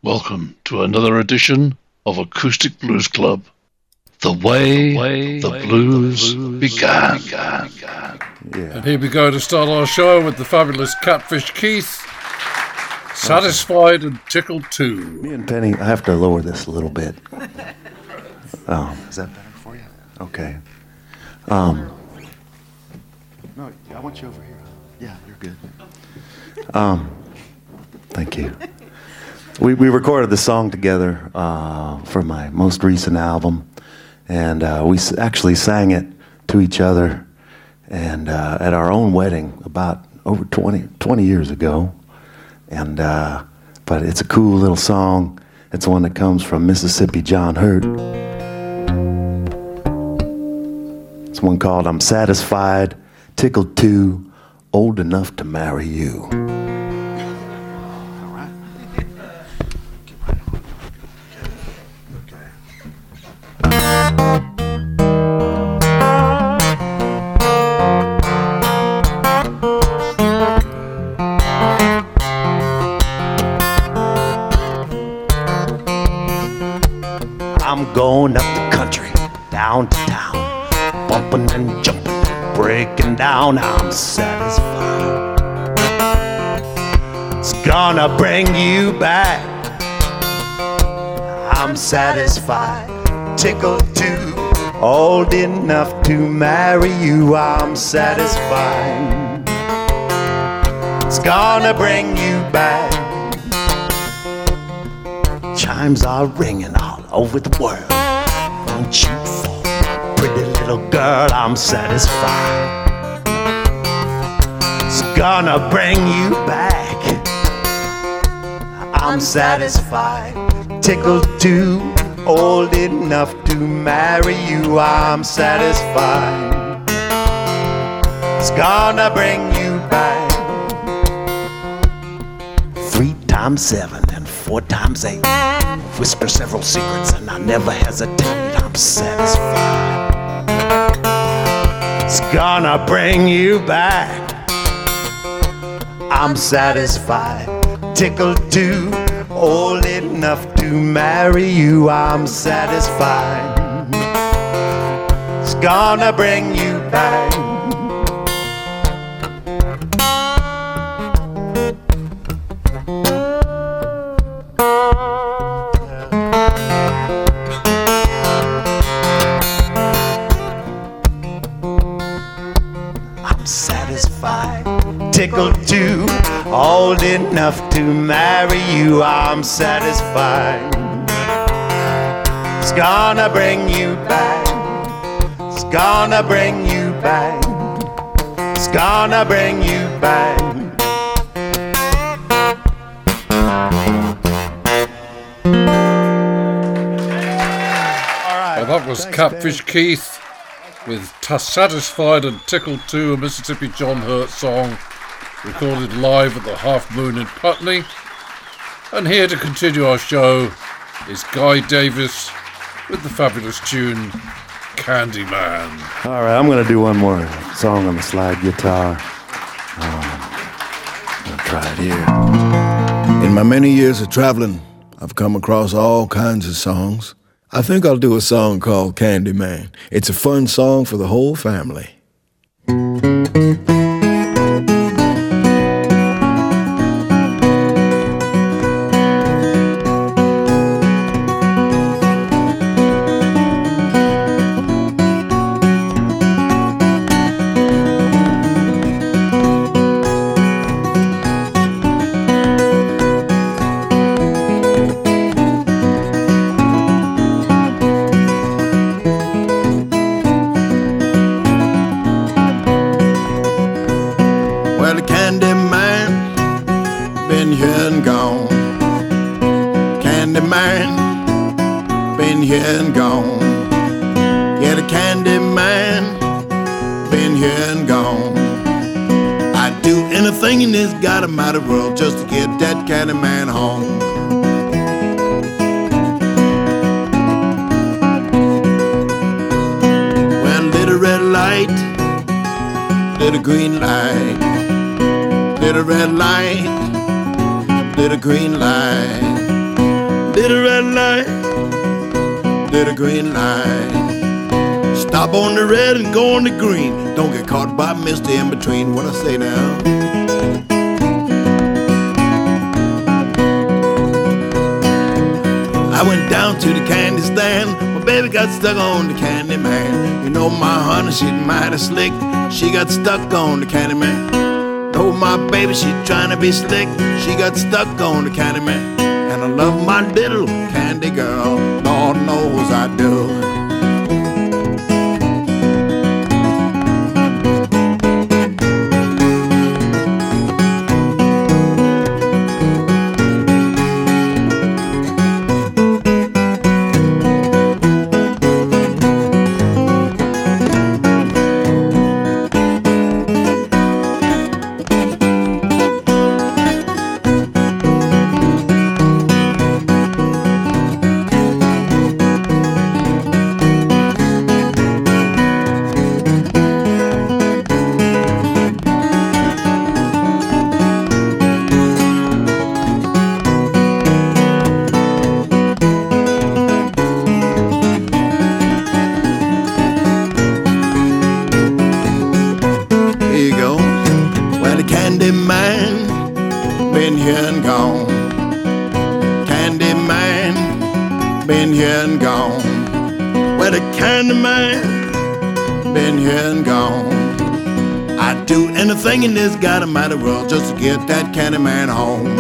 Welcome to another edition of Acoustic Blues Club. The way the blues began. Yeah. And here we go to start our show with the fabulous Catfish Keith. Satisfied and tickled too. Me and Penny, I have to lower this a little bit. Oh, is that better for you? Okay. No, I want you over here. Yeah, you're good. Thank you. We recorded the song together for my most recent album, and we actually sang it to each other and at our own wedding about over 20 years ago. And but it's a cool little song. It's one that comes from Mississippi John Hurt. It's one called I'm Satisfied, Tickled Too, Old Enough to Marry You. I'm going up the country, down to town, bumping and jumping, breaking down. I'm satisfied. It's gonna bring you back. I'm satisfied, tickled too, old enough to marry you. I'm satisfied. It's gonna bring you back. Chimes are ringing all over the world. Won't you fall, pretty little girl? I'm satisfied. It's gonna bring you back. I'm satisfied, tickled too, old enough to marry you. I'm satisfied. It's gonna bring you back. 3 times 7 and 4 times 8. Whisper several secrets and I never hesitate. I'm satisfied. It's gonna bring you back. I'm satisfied, tickled too, old enough to marry you. I'm satisfied. It's gonna bring you back. Satisfied, tickled too, old enough to marry you. I'm satisfied. It's gonna bring you back. It's gonna bring you back. It's gonna bring you back. Well, that was Catfish Keith with Satisfied and Tickled Too, a Mississippi John Hurt song recorded live at the Half Moon in Putney. And here to continue our show is Guy Davis with the fabulous tune Candyman. All right, I'm going to do one more song on the slide guitar. I'll try it here. In my many years of traveling, I've come across all kinds of songs. I think I'll do a song called Candyman. It's a fun song for the whole family. And gone. Yeah, the candy man been here and gone. I'd do anything in this godamighty world just to get that candy man home. Well, little red light, little green light, little red light, little green light. did a red light, did a green light. Stop on the red and go on the green. Don't get caught by Mr. in between. What I say now? I went down to the candy stand. My baby got stuck on the candy man. You know my honey, she's mighty slick. She got stuck on the candy man. Oh, my baby, she trying to be slick. She got stuck on the candy man. And I love my little candy girl. Lord knows I do. Candy man, been here and gone. Candy man, been here and gone. Well, the candy man, been here and gone. I'd do anything in this goddamn world just to get that candy man home.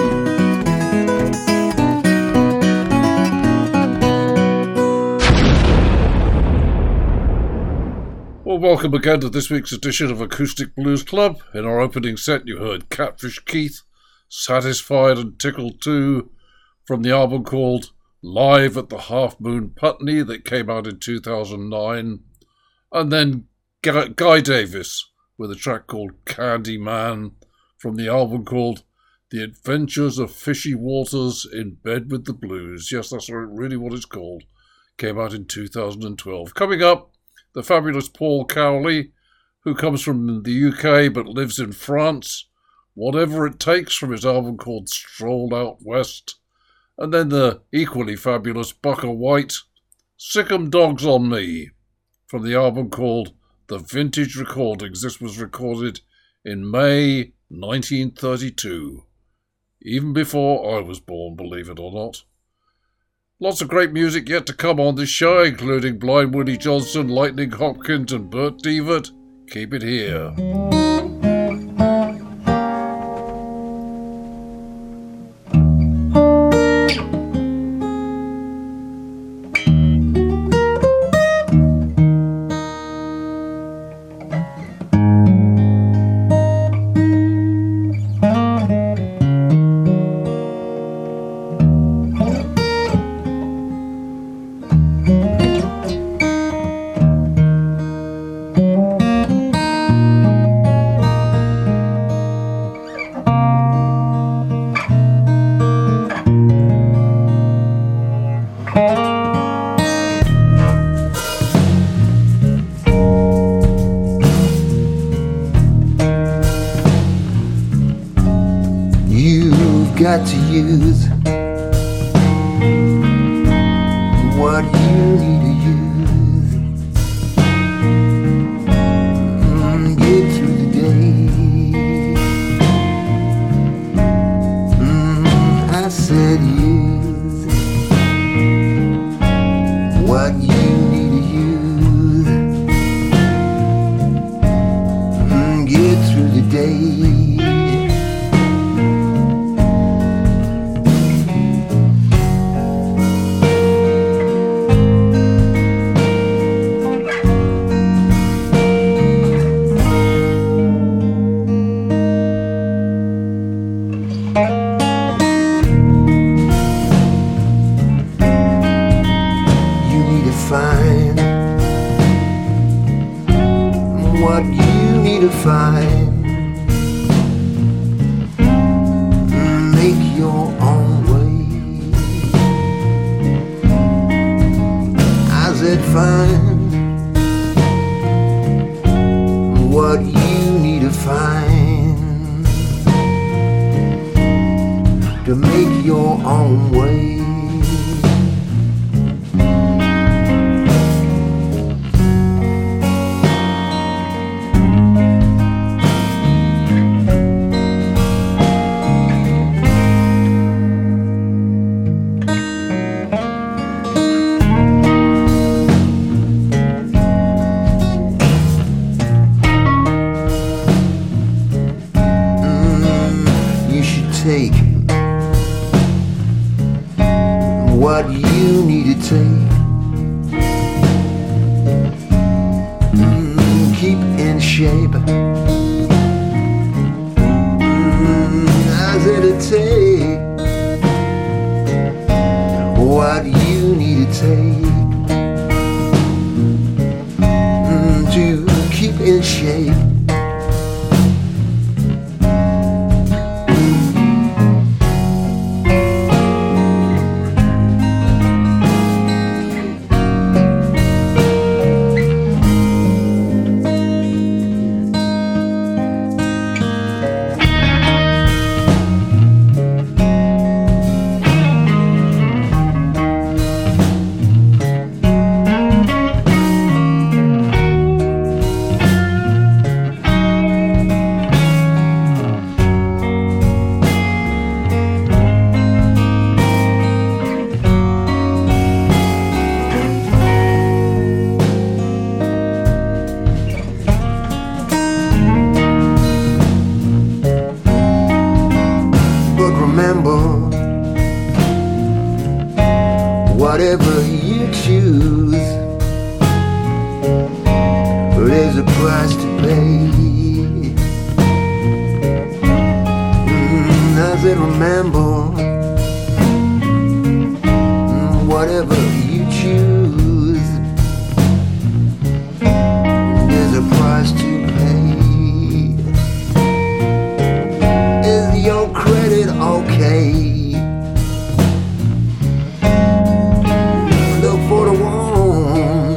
Well, welcome again to this week's edition of Acoustic Blues Club. In our opening set, you heard Catfish Keith, Satisfied and Tickled Too, from the album called Live at the Half Moon Putney that came out in 2009. And then Guy Davis with a track called Candy Man from the album called The Adventures of Fishy Waters in Bed with the Blues. Yes, that's really what it's called. Came out in 2012. Coming up, the fabulous Paul Cowley, who comes from the UK but lives in France. Whatever It Takes from his album called Stroll Out West. And then the equally fabulous Bucka White, Sick 'em Dogs on Me, from the album called The Vintage Recordings. This was recorded in May 1932. Even before I was born, believe it or not. Lots of great music yet to come on this show, including Blind Willie Johnson, Lightning Hopkins and Bert Devert. Keep it here. Got to use what you need to use. Get through the day. I said use what you need to use. Get through the day. Find, make your own way. I said find what you need to find to make your own way. what you need to take. Keep in shape. How's it to take what you need to take to keep in shape? Whatever you choose, there's a price to pay. Does it remember? Whatever you choose, there's a price to pay. Is your credit okay? For the one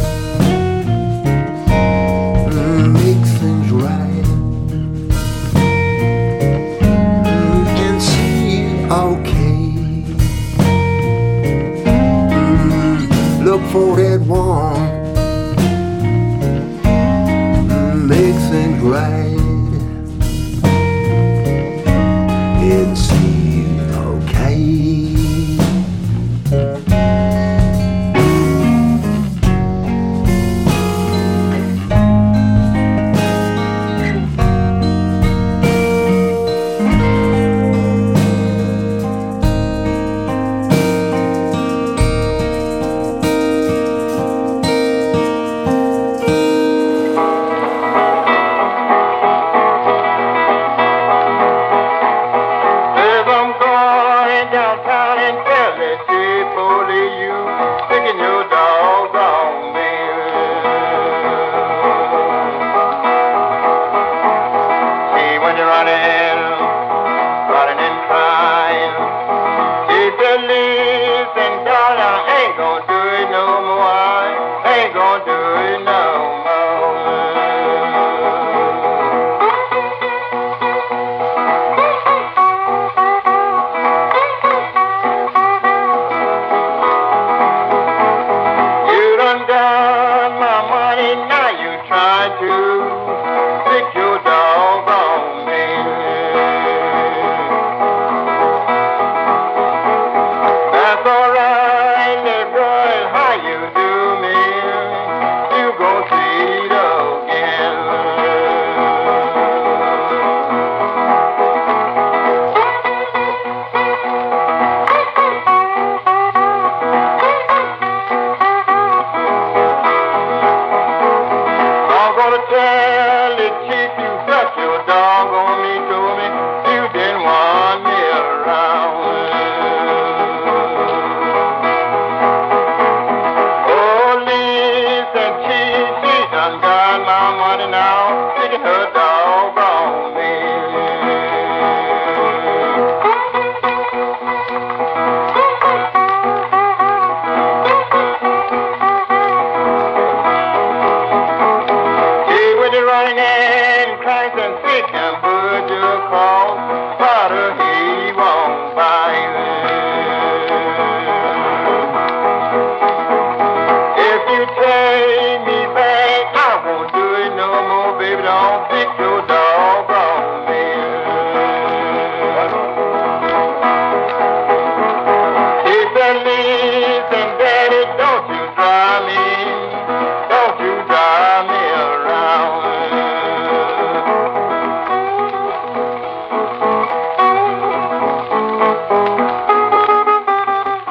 make things right and see okay. Look for that one make things right and see okay.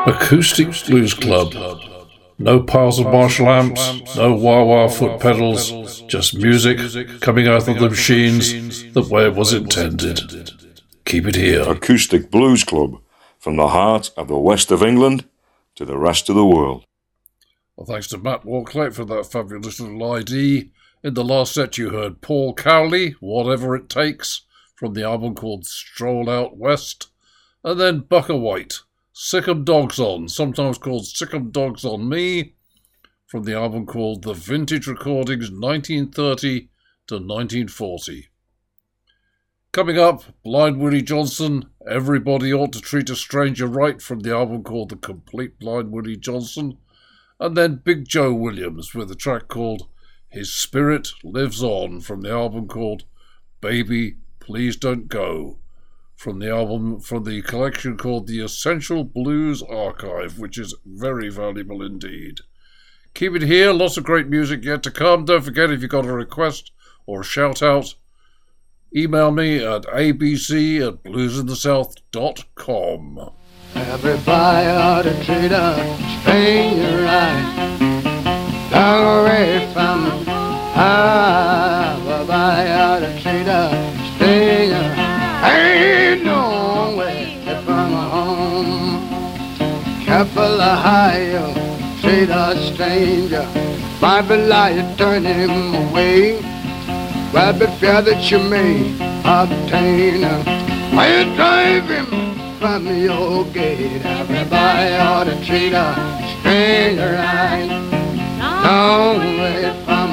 Acoustic Blues Club. No piles of marshal amps, no wah-wah foot pedals, just music coming out of the machines the way it was intended. Keep it here. Acoustic Blues Club, from the heart of the west of England to the rest of the world. Well, thanks to Matt Walkley for that fabulous little ID. In the last set you heard Paul Cowley, Whatever It Takes, from the album called Stroll Out West, and then Bucka White, Sick 'em Dogs On, sometimes called Sick 'em Dogs On Me, from the album called The Vintage Recordings 1930 to 1940. Coming up, Blind Willie Johnson, Everybody Ought to Treat a Stranger Right, from the album called The Complete Blind Willie Johnson, and then Big Joe Williams with a track called His Spirit Lives On, from the album called Baby Please Don't Go, from the collection called The Essential Blues Archive, which is very valuable indeed. Keep it here, lots of great music yet to come. Don't forget, if you've got a request or a shout out, email me at abc@bluesinthesouth.com. Everybody ought to treat a stranger right. Long away from me. Everybody ought to treat a stranger. Ain't no way from home. Careful of how you treat a stranger. Might be like you turn him away. Well, be fear that you may obtain when you drive him from your gate. Everybody ought to treat a stranger right. Don't wait from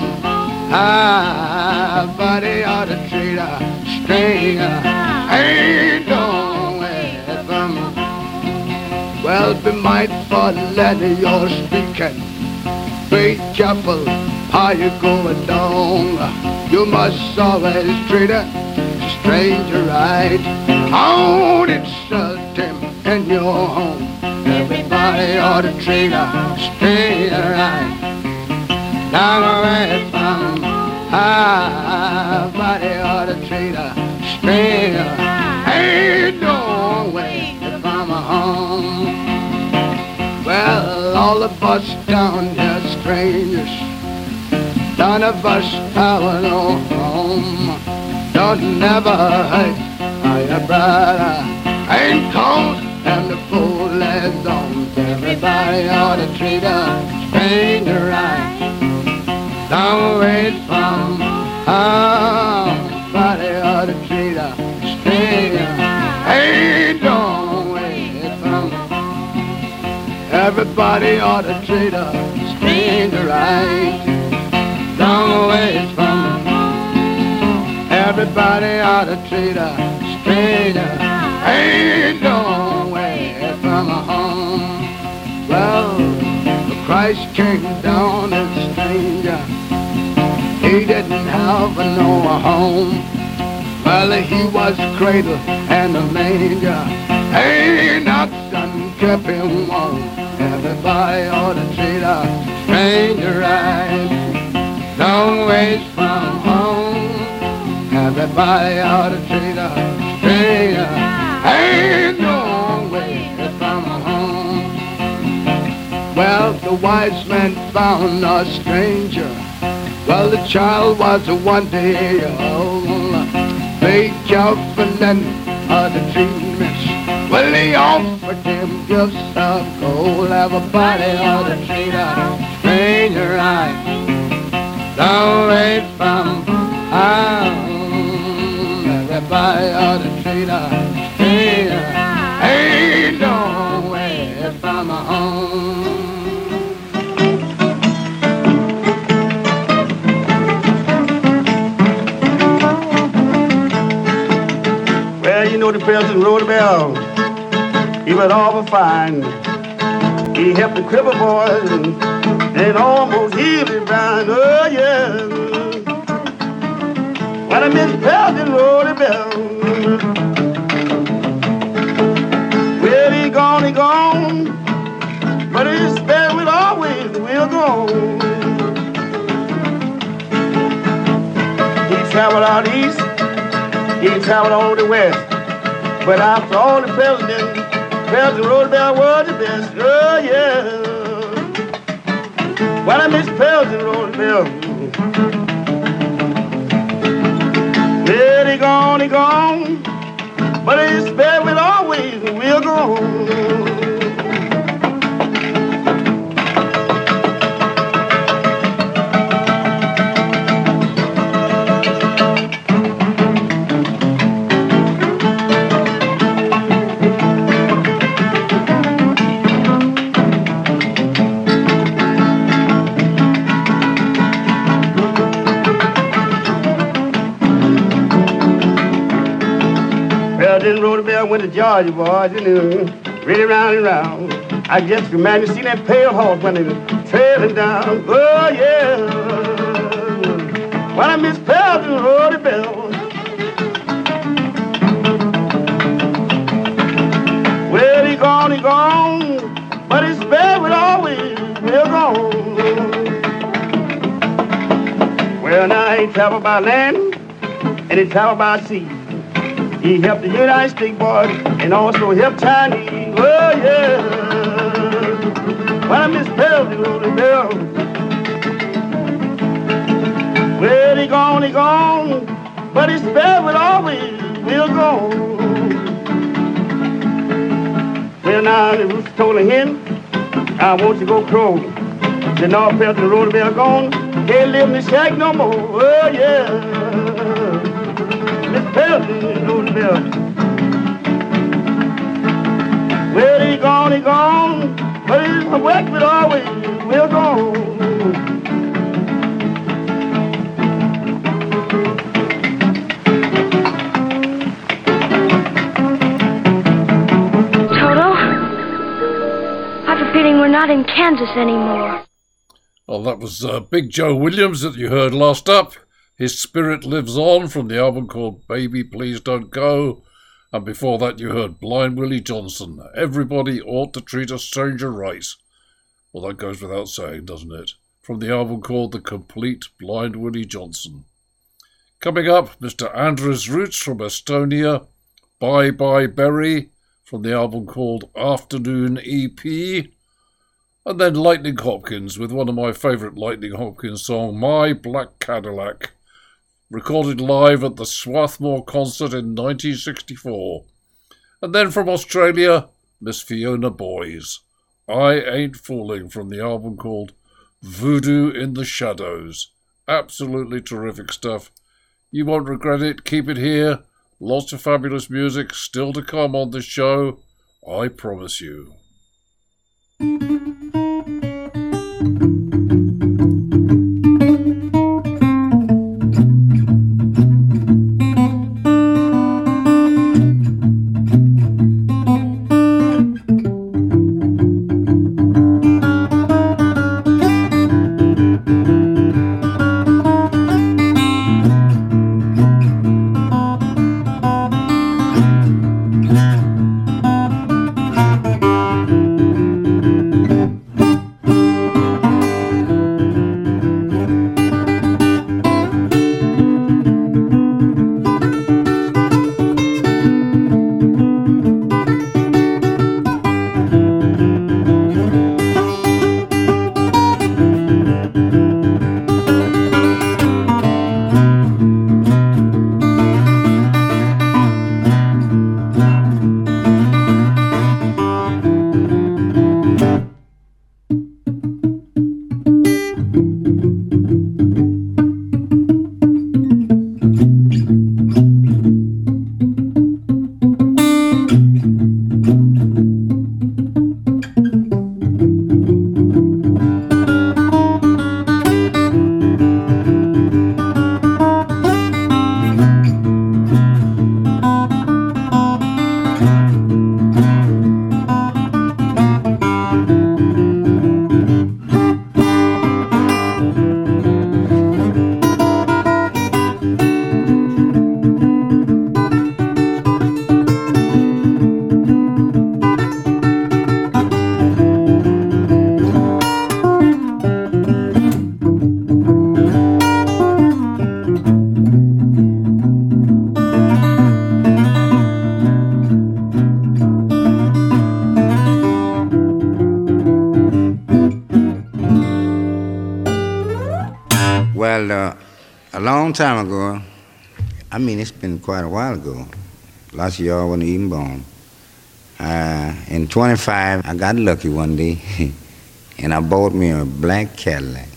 everybody ought to treat a stranger. Ain't don't wait from. Well, be mindful of you're speaking. Be careful how you going down. You must always treat a stranger right. Don't insult him in your home. Everybody ought to treat a stranger right. Down away from everybody ought to treat a stranger. Ain't no way from home. Well, all of us down here strangers. None of us have no home. Don't never hurt your brother. Ain't cold and the fool is on. Everybody ought to treat a stranger right. Don't wait from everybody ought to treat a stranger. Ain't don't wait from. Everybody ought to treat a stranger right. Don't wait from. Everybody ought to treat a stranger. Ain't no way from home. Well, Christ came down as a stranger. He didn't have no home. Well, he was cradled and a manger. Ain't nothing kept him warm. Everybody ought to treat a stranger right. Don't wait from home. Everybody ought to treat a stranger. Ain't no way from home. Well, the wise man found a stranger. Well, the child was 1 day old. Be careful then of the treatments. Well, he offered him gifts of gold. Everybody ought to treat a stranger right. Don't wait from home. Everybody ought to treat a stranger. Ain't no way from home. Well, you know the President rode a bell. He was awful fine. He helped the cripple boys and almost healed him blind. Oh, yeah. When I miss President rode a bell. Well, he gone. But his spirit will always will go on. He traveled out east. He traveled all the west. But after all the presidents Pelton Roosevelt was the best. Oh, yeah. Well, I miss Pelton Roosevelt. Well, he gone. But his spirit will always will go on. Pelton Roosevelt went to Georgia, boys, you know, really round and round. I just can imagine see that pale horse when they was trailing down. Oh, yeah. Well, I miss Pelton Roosevelt. Well, he gone, but his spirit will always will go on. Well, now he traveled by land and he traveled by sea. He helped the United States boys and also helped Chinese. Oh, yeah. Well, I miss Pelton Roosevelt. Well, he gone, but his spirit will always will go. Well, now the rooster told a hen, I want you to go crow. Said, no, Pelton Roosevelt gone, can't live in the shack no more. Oh, yeah. Miss Pelton Roosevelt. Well, he gone, but his work will always will go. Toto, I have a feeling we're not in Kansas anymore. Well, that was Big Joe Williams that you heard last up. His Spirit Lives On from the album called Baby Please Don't Go. And before that you heard Blind Willie Johnson. Everybody ought to treat a stranger right. Well, that goes without saying, doesn't it? From the album called The Complete Blind Willie Johnson. Coming up, Mr. Andres Roots from Estonia. Bye Bye Berry from the album called Afternoon EP. And then Lightning Hopkins with one of my favourite Lightning Hopkins songs, My Black Cadillac, recorded live at the Swarthmore concert in 1964. And then from Australia, Miss Fiona Boys, I Ain't Fooling from the album called Voodoo in the Shadows. Absolutely terrific stuff. You won't regret it. Keep it here. Lots of fabulous music still to come on this show. I promise you. Well, a long time ago, I mean, it's been quite a while ago. Lots of y'all wasn't even born. In 25, I got lucky one day, and I bought me a black Cadillac.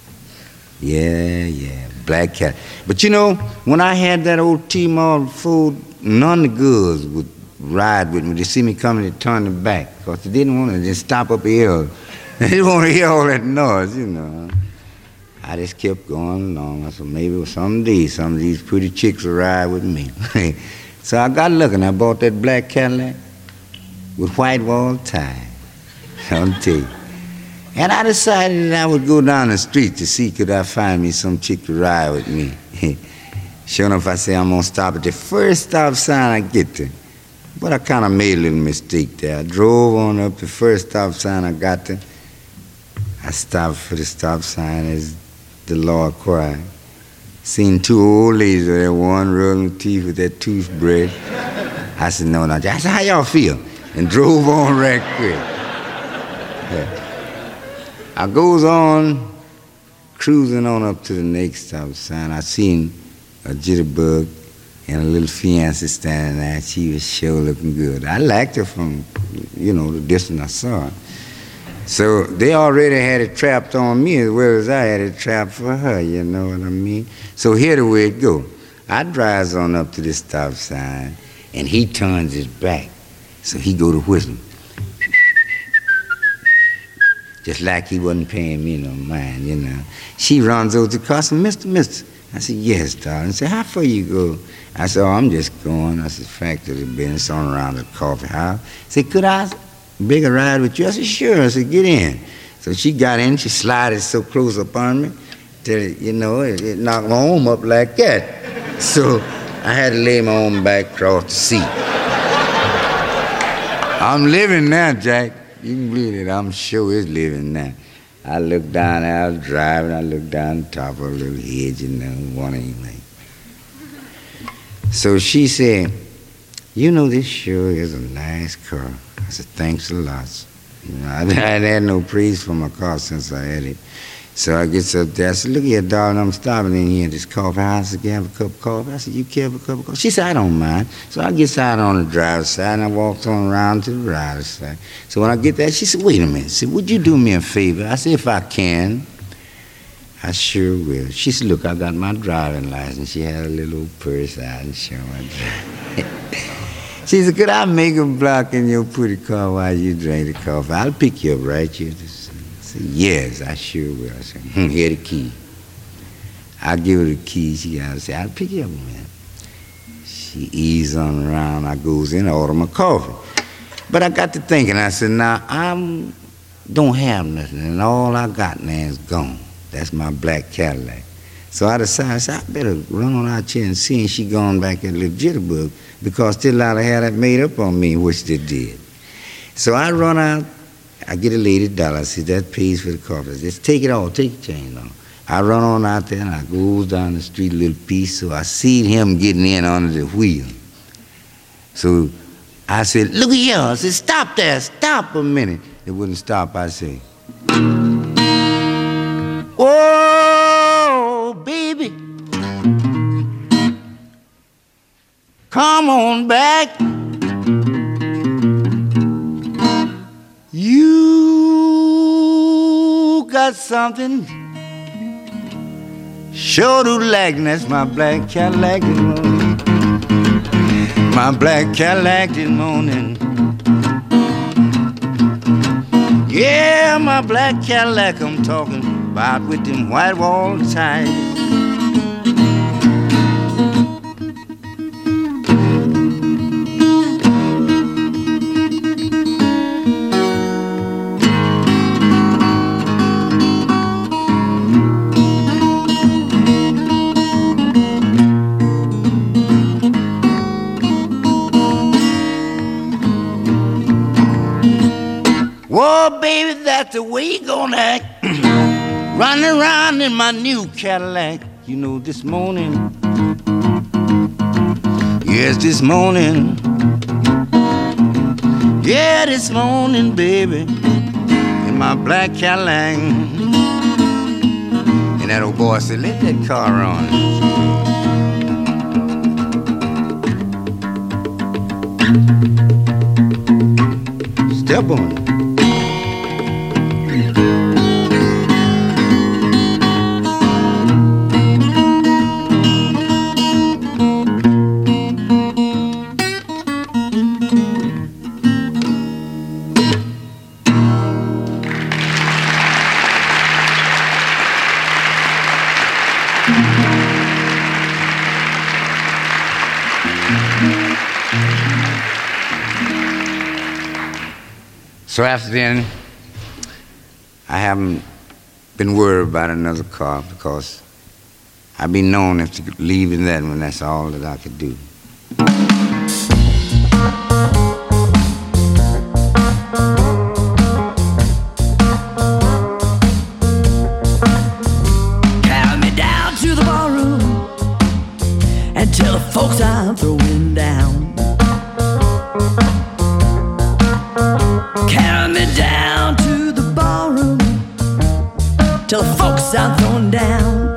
Yeah, black Cadillac. But you know, when I had that old T-Mall food, none of the girls would ride with me. They see me coming, they turn their back, because they didn't want to just stop up here. They didn't want to hear all that noise, you know. I just kept going along. I said, maybe someday some of these pretty chicks will ride with me. So I got lucky, and I bought that black Cadillac with white wall tie. I'll tell you. And I decided that I would go down the street to see could I find me some chick to ride with me. Sure enough, I say I'm going to stop at the first stop sign I get to. But I kind of made a little mistake there. I drove on up the first stop sign I got to. I stopped for the stop sign as the Lord cried. Seen two old ladies with that one rubbing teeth with that toothbrush. I said, no. I said, how y'all feel? And drove on right quick. Yeah. I goes on, cruising on up to the next stop sign. I seen a jitterbug and a little fiancé standing there. She was sure looking good. I liked her from, the distance I saw her. So they already had it trapped on me as well as I had it trapped for her, you know what I mean? So here the way it go. I drives on up to this stop sign, and he turns his back. So he go to whistle. Just like he wasn't paying me no mind, you know. She runs over to the car and said, Mister. I said, yes, darling. I said, how far you go? I said, oh, I'm just going. I said, factory business on around the coffee house. I said, could I beg a ride with you? I said, sure. I said, get in. So she got in. She slided so close up on me till, it knocked my arm up like that. So I had to lay my arm back across the seat. I'm living now, Jack. You can believe it. I'm sure it's living now. I looked down, I was driving, I looked down the top of a little hedge, one anyway. So she said, this sure is a nice car. I said, thanks a lot. I hadn't had no praise for my car since I had it. So I gets up there, I said, look here, darling, I'm stopping in here at this coffee house to have a cup of coffee. I said, you care for a cup of coffee? She said, I don't mind. So I gets out on the driver's side, and I walked on around to the rider's side. So when I get there, she said, wait a minute. She said, would you do me a favor? I said, if I can, I sure will. She said, look, I got my driving license. She had a little purse out and showed my driving. She said, could I make a block in your pretty car while you drink the coffee? I'll pick you up right here. I said, yes, I sure will. I said, here the key. I give her the key. She got to say, I'll pick you up, man. She eased on around. I goes in, I order my coffee. But I got to thinking. I said, now, I don't have nothing, and all I got now is gone. That's my black Cadillac. So I decided, I said, I better run on out here and see, and she gone back at little jitterbug, because still I'd have had that made up on me, which they did. So I run out. I get a lady $1. I said, that pays for the coffee. I said, just take it all, take the change on. I run on out there, and I goes down the street a little piece, so I seen him getting in under the wheel. So I said, look at here. I said, stop there, stop a minute. It wouldn't stop. I said, oh, baby, come on back. You got something sure to like, and that's my black Cadillac this morning. My black Cadillac this morning. Yeah, my black Cadillac I'm talking about with them white wall ties. Whoa, baby, that's the way you gonna act. Running around in my new Cadillac, this morning. Yes, this morning. Yeah, this morning, baby, in my black Cadillac. And And that old boy said, let that car run. Step on it. So after then, I haven't been worried about another car because I've been known as to leave in that one. That's all that I could do. Carry me down to the ballroom and tell the folks I'm throwing down. Carry me down to the ballroom, tell the folks I'm throwing down.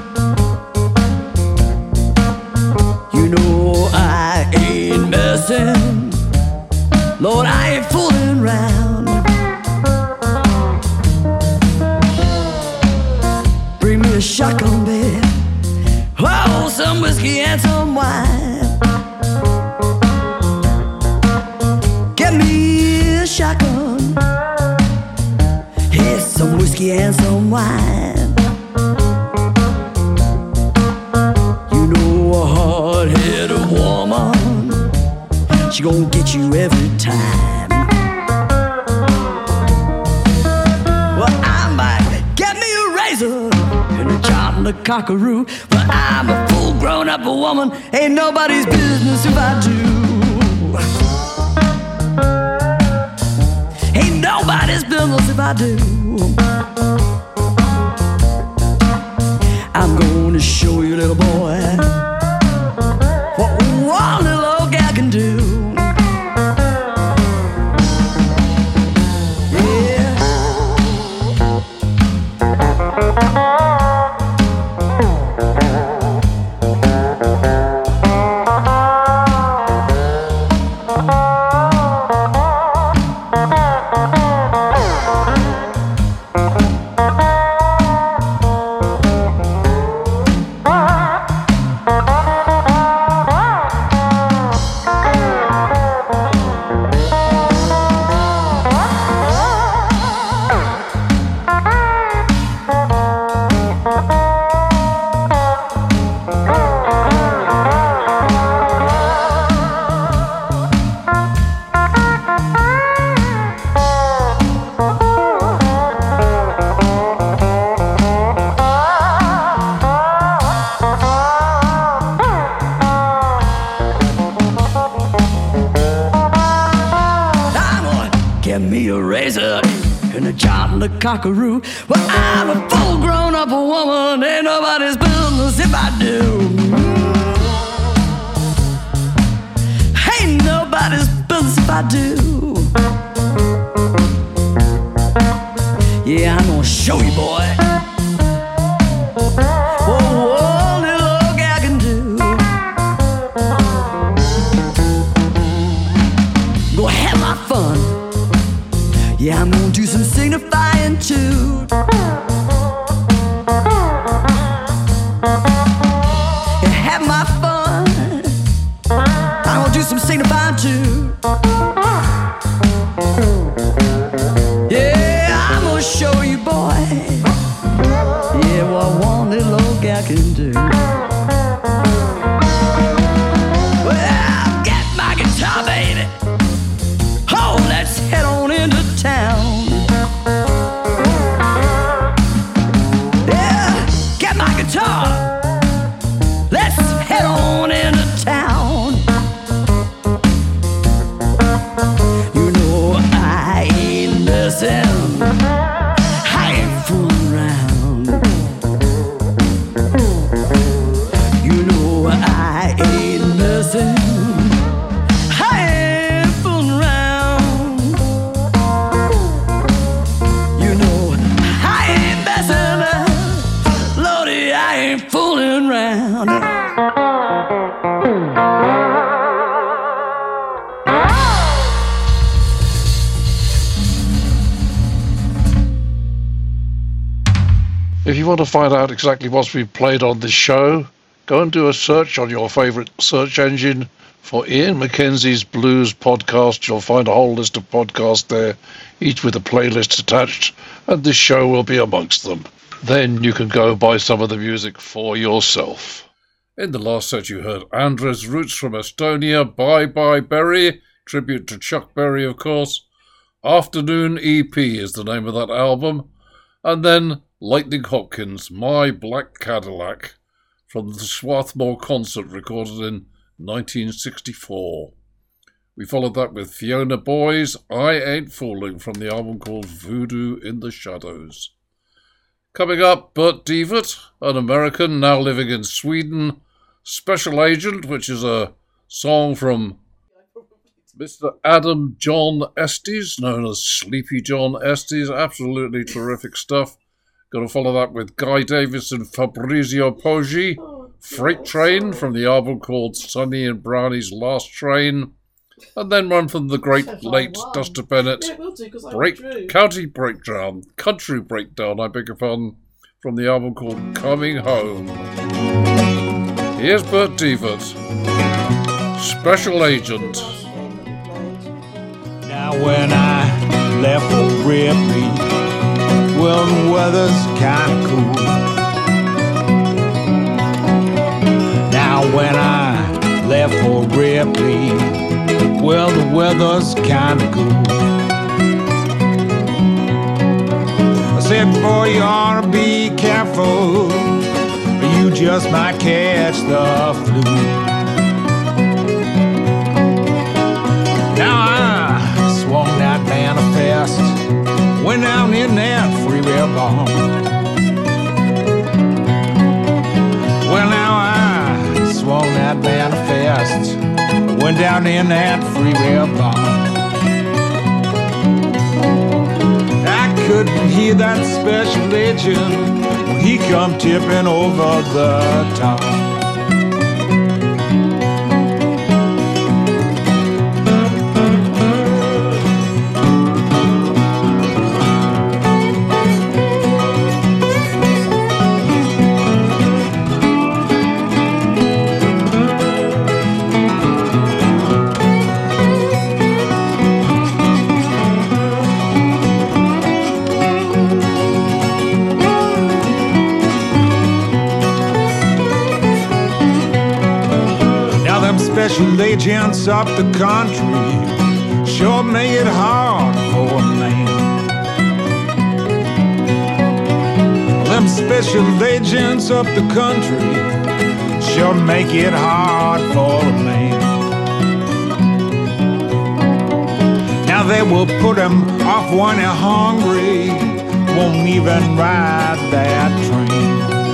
You know I ain't messing, Lord, I ain't fooling around. Bring me a shotgun, babe, oh, some whiskey and some wine. Get me a shotgun, here's some whiskey and some wine. You know a hard-headed woman, she gon' get you every time. Well, I might get me a razor and a chop and a cockaroo, but I'm a full-grown-up woman, ain't nobody's business if I do. Ain't nobody's business if I do. I'm gonna show you, little boy, what one little old gal can do. Yeah. Get me a razor and a chop and a cockaroo. Well, I'm a full-grown-up woman, ain't nobody's business if I do. Ain't nobody's business if I do. Yeah, I'm gonna show you, boy, what one little old gal can do. Go have my fun. Yeah, I'm gonna do some signifying too. Yeah, have my fun. I'm gonna do some signifying too. Yeah, I'm gonna show you, boy, yeah, what one little old gal can do. Well, get my guitar, baby. Oh, let's head on into town. Yeah, get my guitar. Let's head on into town. You know I ain't messing, I ain't fooling around. You know I ain't messing, If you want to find out exactly what's been played on this show, go and do a search on your favourite search engine for Ian Mackenzie's Blues Podcast. You'll find a whole list of podcasts there, each with a playlist attached, and this show will be amongst them. Then you can go buy some of the music for yourself. In the last set you heard Andres Roots from Estonia, Bye Bye Berry, tribute to Chuck Berry of course. Afternoon EP is the name of that album. And then Lightning Hopkins, My Black Cadillac, from the Swarthmore concert recorded in 1964. We followed that with Fiona Boy's I Ain't Fooling from the album called Voodoo in the Shadows. Coming up, Bert Devitt, an American now living in Sweden, Special Agent, which is a song from Mr. Adam John Estes, known as Sleepy John Estes. Absolutely terrific stuff. Going to follow that with Guy Davis and Fabrizio Poggi, Freight Train from the album called Sonny and Brownie's Last Train. And then one from the great late Duster Bennett, Country Breakdown, I beg your pardon, from the album called Coming Home. Here's Bert Devitt, Special Agent. Now when I left for Ripley, well, the weather's kinda cool. Now when I left for Ripley, well, the weather's kinda cool. I said, boy, you ought to be careful, or you just might catch the flu. Now I swung that manifest, went down in that freeway bomb. Well, now I swung that manifest, went down in that freeway bomb. I couldn't hear that special agent when he come tipping over the top. Special agents up the country sure make it hard for a man. Them special agents up the country sure make it hard for a man. Now they will put him off when they're hungry, won't even ride that train.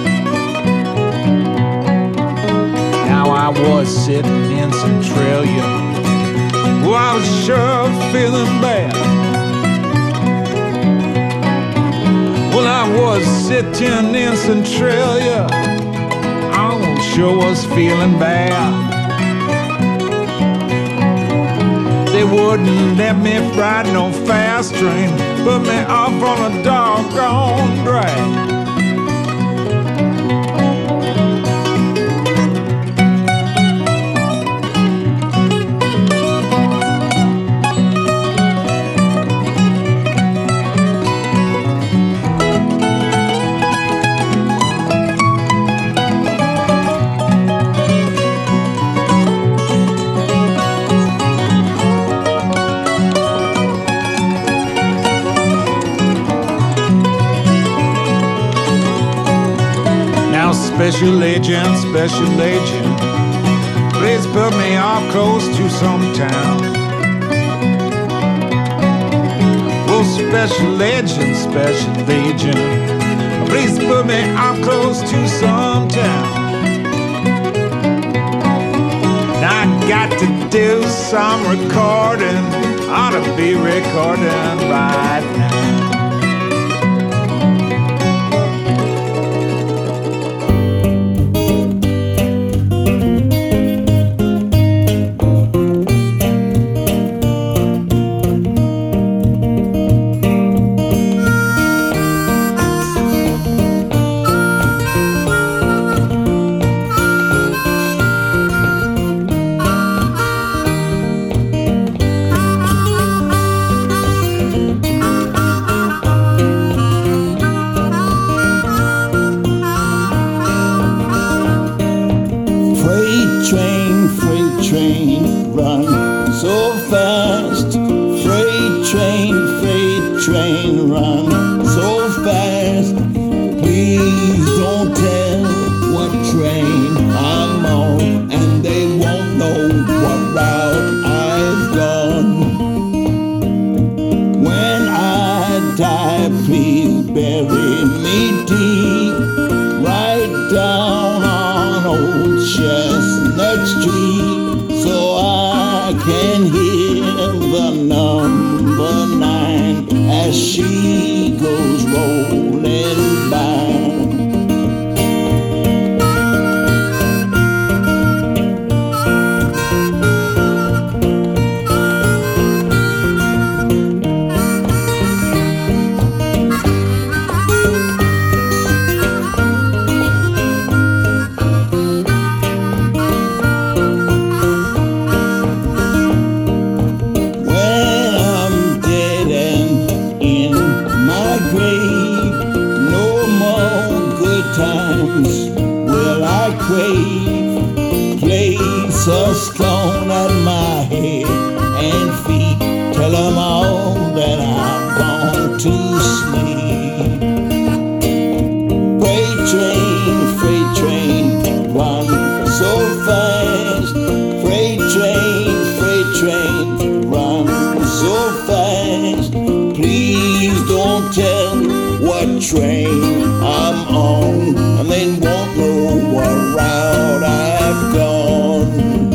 I was sitting in Centralia, well, I was sure feeling bad. Well, I was sitting in Centralia, I sure was feeling bad. They wouldn't let me ride no fast train, put me off on a doggone drag. Special agent, please put me off close to some town. Oh, special agent, please put me off close to some town. Now I got to do some recording, ought to be recording right now. train run so fast. Please don't tell what train I'm on, and they won't know what route I've gone. When I die, please bury me deep, right down on old Chestnut Street, so I can hear the number 9 as she goes rolling by. Place a stone at my head and feet, tell them all that I'm gone to sleep. Freight train, run so fast. Freight train, run so fast. Please don't tell what train I'm on, and they won't know what route I've gone.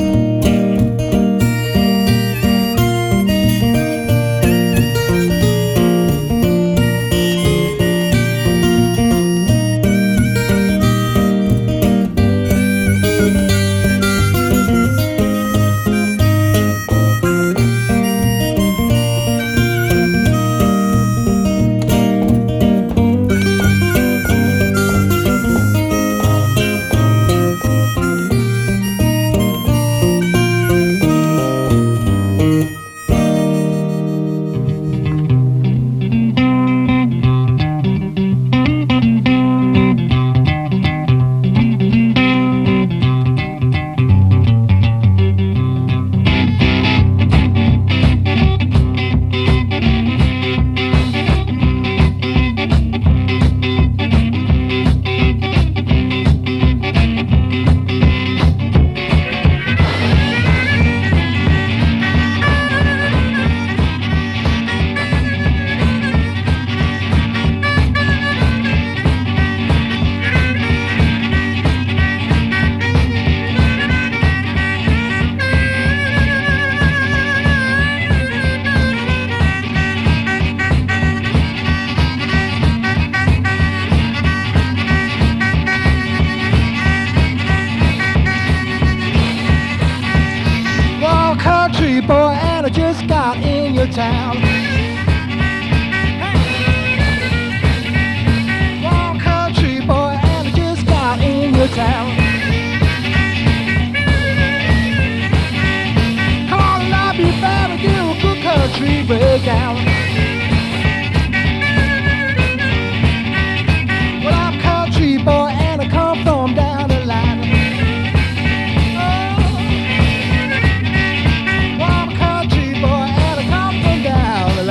Boy, and I just got in your town. Wrong country boy, and I just got in your town. Come on, and I'll be fair to do a good country breakdown. Well, I'm country boy, and I come from down the line. Well, I'm country boy, and I come from down the line.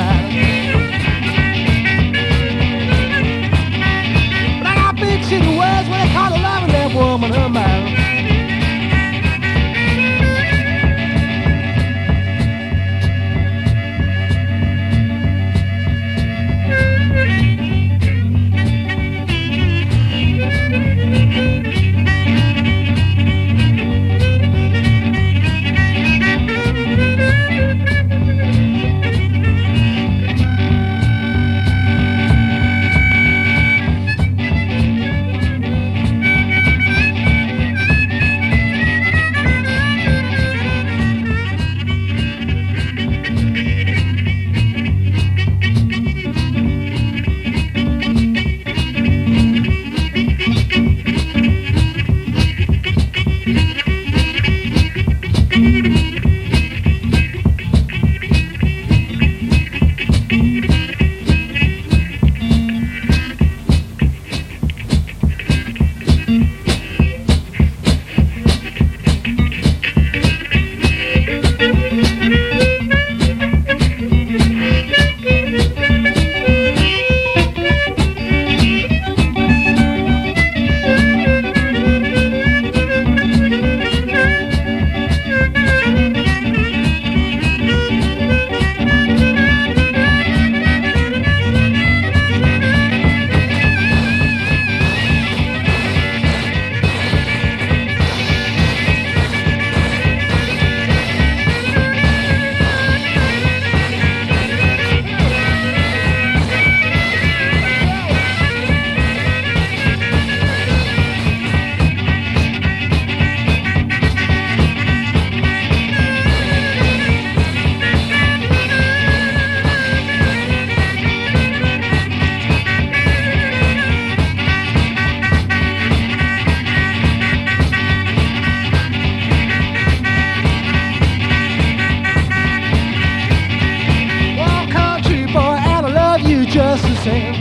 sin.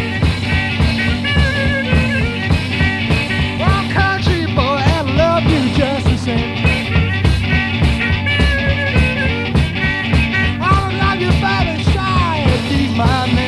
Well, country boy, I love you just the same. I would love you better shy and be my name.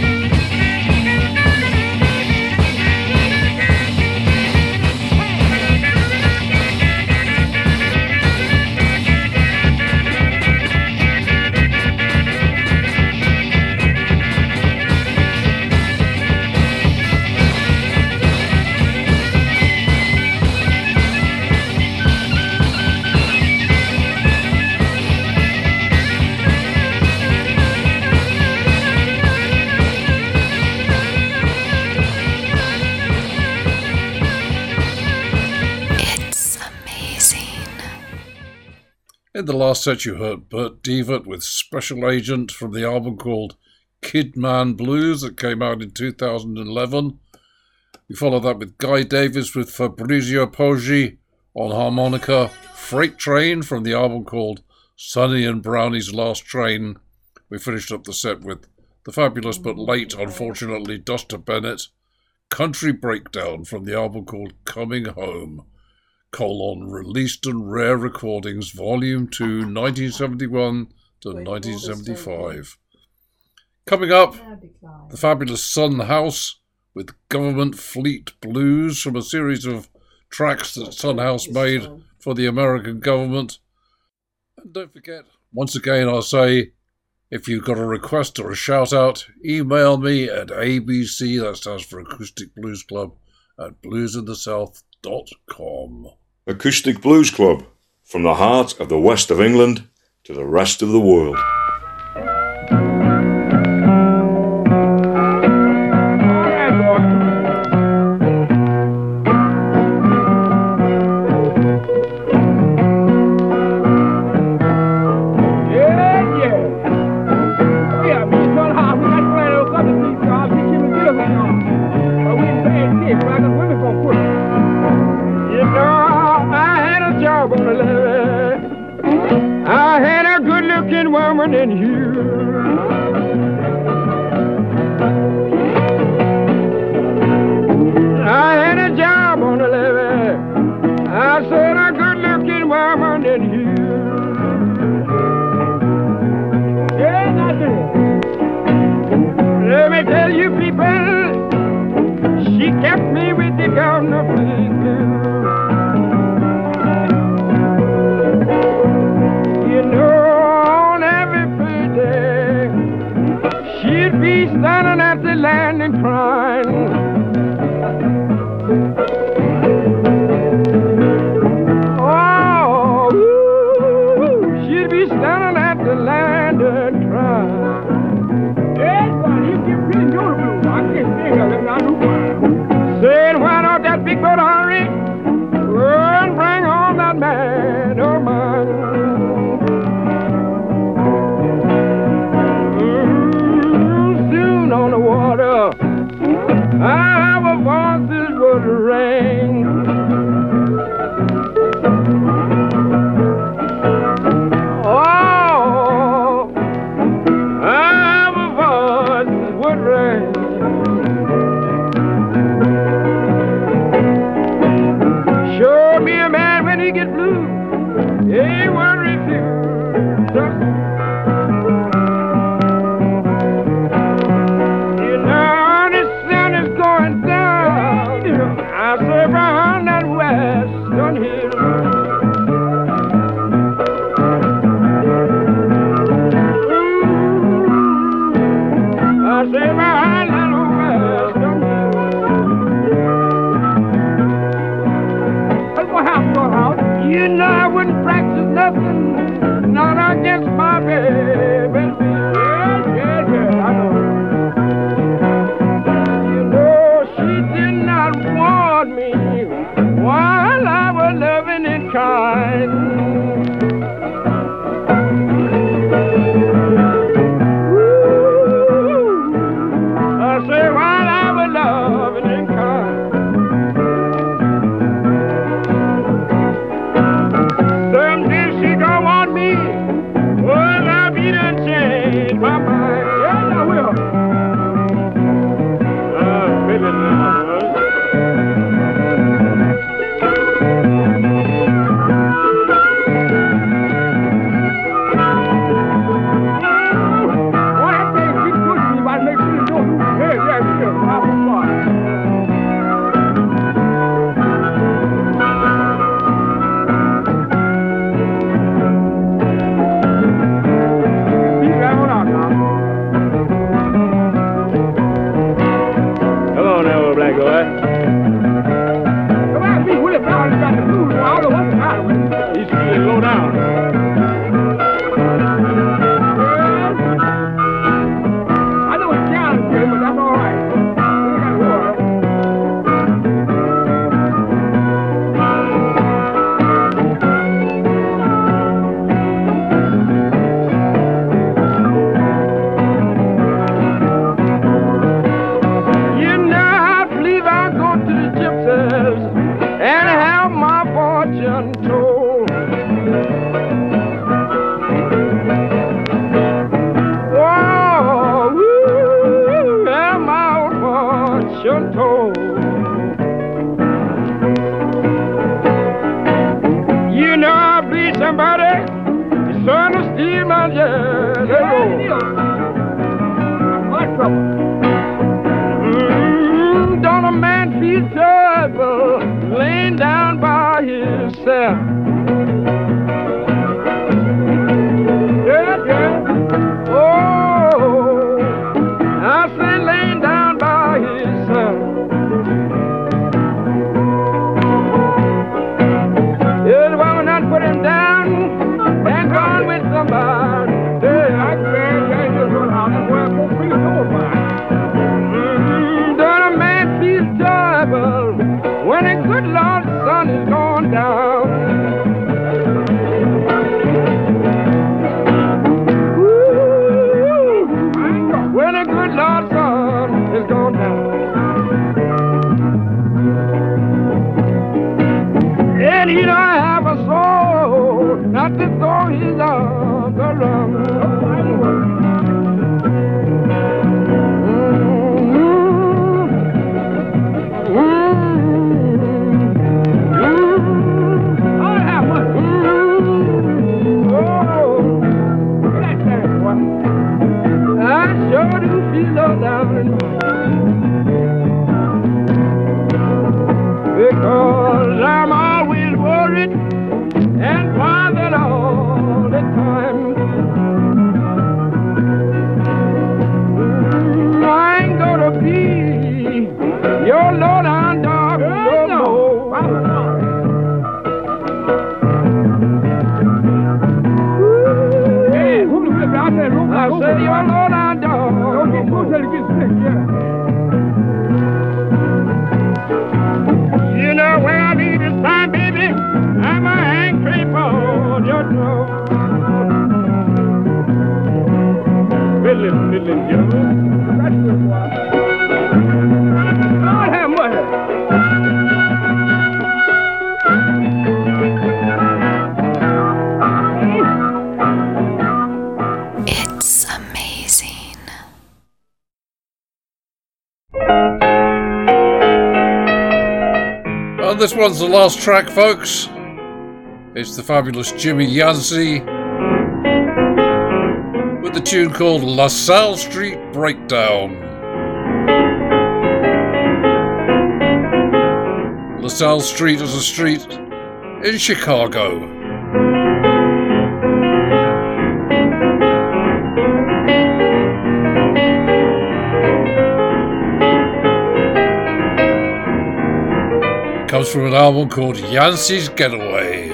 In the last set you heard Bert Devitt with Special Agent from the album called Kid Man Blues that came out in 2011. We followed that with Guy Davis with Fabrizio Poggi on harmonica, Freight Train from the album called Sonny and Brownie's Last Train. We finished up the set with the fabulous but late, unfortunately, Duster Bennett, Country Breakdown from the album called Coming Home. Released on Rare Recordings, Volume 2, 1971 to 1975. Coming up, the fabulous Son House with Government Fleet Blues from a series of tracks that Son House made for the American government. And don't forget, once again I'll say, if you've got a request or a shout out, email me at ABC, that stands for Acoustic Blues Club, at bluesinthesouth.com. Acoustic Blues Club, from the heart of the west of England to the rest of the world. Than you. I had a job on the levee. I said a good-looking woman than you. Yeah, that's it. Let me tell you, people, she kept me with the governor, please do. You know, she'd be standing at the landing crying. Oh, she'd be standing at the landing crying. Hey, buddy, you keep feeling your blues. I can't think of it now. Saying, why don't that big boat hurry? Run, bring on that man of mine. On the water, nation told. You know I bleed somebody, the son of steal my yellow. What trouble? Don't a man feel trouble laying down by himself? Yeah, yeah. Oh, I say laying down by himself. Yeah, the woman done put him down and gone with somebody. Yeah, I can't just run out and work for free don't a man feel trouble when a good Lord's son is gone down? When a good Lord's son is gone down. And he don't have a soul not to throw his arms around. I sure do feel low down in because I'm always worried and bothered all the time. I ain't gonna be your low down dog no more. I said you're low down dog. Don't get close till it gets sick, yeah. You know where I need this time, baby? I'm a angry on your door. Fiddling, Joe. That's good, boy. Lord have mercy. It's amazing. And this one's the last track, folks. It's the fabulous Jimmy Yancey with the tune called LaSalle Street Breakdown. LaSalle Street is a street in Chicago. Comes from an album called Yancey's Getaway.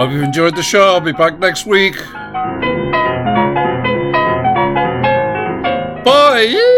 Hope you've enjoyed the show. I'll be back next week. Bye!